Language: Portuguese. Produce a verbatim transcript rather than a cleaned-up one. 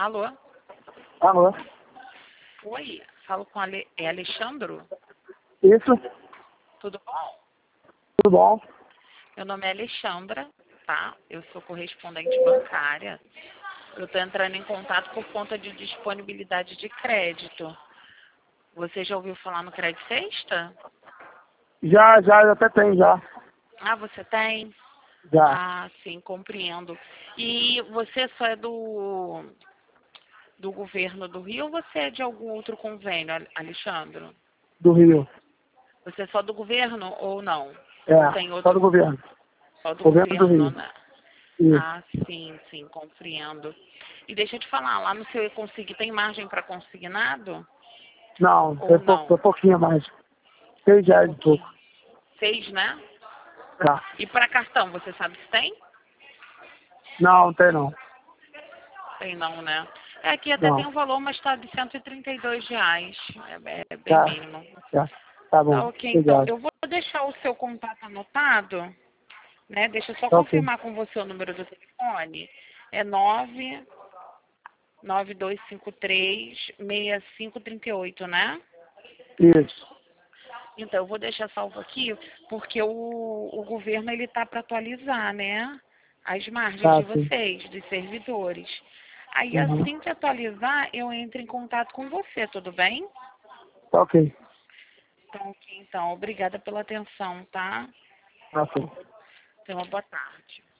Alô? Alô? Oi, falo com Ale... é Alexandro? Isso? Tudo bom? Tudo bom? Meu nome é Alexandra, tá? Eu sou correspondente bancária. Eu estou entrando em contato por conta de disponibilidade de crédito. Você já ouviu falar no Crédito Sexta? Já, já, eu até tenho, já. Ah, você tem? Já. Ah, sim, compreendo. E você só é do, do governo do Rio ou você é de algum outro convênio, Ale- Alexandre? Do Rio. Você é só do governo ou não? Ou tem É, só outro? do governo. Só do Governo do governo, Rio. né? Isso. Ah, sim, sim, compreendo. E deixa eu te falar, lá no seu e-consig tem margem para consignado? Não, Ou foi, pou, não? foi pouquinho a mais. Seis É reais e pouquinho. pouco. Seis, né? Tá. E para cartão, você sabe se tem? Não, não tem não. Tem não, né? É, aqui até tem Não. um valor, mas está de cento e trinta e dois reais. É, é bem Tá. mínimo. Tá. Tá Tá bom. ok, então. Obrigado. Eu vou deixar o seu contato anotado, né? Deixa eu só Tá ok. confirmar com você o número do telefone. É nove nove dois cinco três seis cinco três oito, né? Isso. Então, eu vou deixar salvo aqui, porque o, o governo ele tá para atualizar, né? As margens Tá, de sim. vocês, dos servidores. Aí, Uhum. assim que atualizar, eu entro em contato com você, tudo bem? Tá ok. Então, ok, então, obrigada pela atenção, tá? Tá ok. Tenha uma boa tarde.